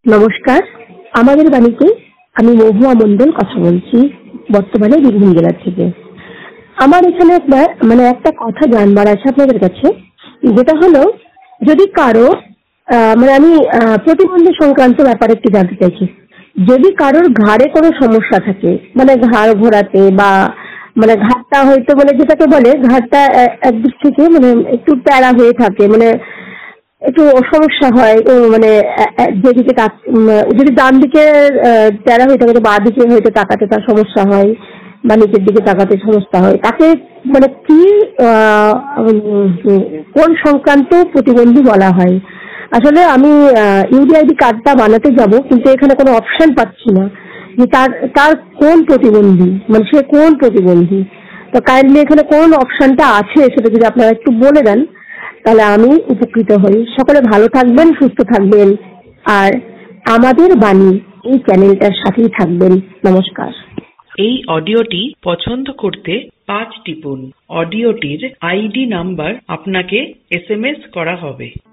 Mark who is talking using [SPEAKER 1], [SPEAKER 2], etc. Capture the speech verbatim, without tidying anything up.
[SPEAKER 1] নমস্কার, আমাদের বাড়িতে আমি মহুয়া মণ্ডল কথা বলছি, বর্তমানে বীরভূম জেলা থেকে। আমার এখানে একটা মানে একটা কথা জানবার আছে আপনাদের কাছে, যেটা হলো যদি কারো আহ, মানে আমি আহ, প্রতিবন্ধী সংক্রান্ত ব্যাপারে একটু জানতে চাইছি। যদি কারোর ঘাড়ে কোনো সমস্যা থাকে, মানে ঘাড় ঘোরাতে বা মানে ঘাড়টা হয়তো মানে যেটাকে বলে ঘাড়টা এ- একদিক থেকে মানে একটু প্যারা হয়ে থাকে, মানে একটু সমস্যা হয় ও মানে এ- এ- যেদিকে তাক- উম, যদি ডান দিকে আহ, তেরা হয়ে থাকে তো বাঁ দিকে হয়তো তাকাতে তার সমস্যা হয় বা নিচের দিকে তাকাতে সমস্যা হয়, তাকে মানে কি আহ, উম, কোন সংক্রান্ত প্রতিবন্ধী বলা হয়? আসলে আমি ইউডিআইডি কার্ডটা বানাতে যাব, কিন্তু এখানে কোনো অপশন পাচ্ছি না যে তার তার কোন প্রতিবন্ধী, মানে সে কোন প্রতিবন্ধী। তো কাইন্ডলি এখানে কোন অপশনটা আছে সেটা যদি আপনারা একটু বলে দেন তাহলে আমি উপকৃত হই। সকলে ভালো থাকবেন, সুস্থ থাকবেন, আর আমাদের বাণী এই চ্যানেলটার সাথেই থাকবেন। নমস্কার।
[SPEAKER 2] এই অডিওটি পছন্দ করতে পাঁচ টিপুন। অডিওটির আইডি নাম্বার আপনাকে এসএমএস করা হবে।